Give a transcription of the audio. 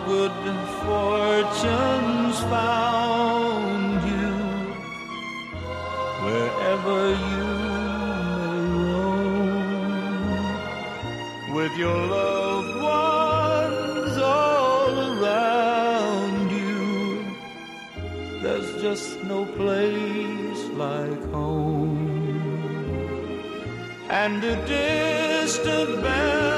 good fortune's found you wherever you may roam, with your loved ones all around you. There's just no place like home. And a distant bell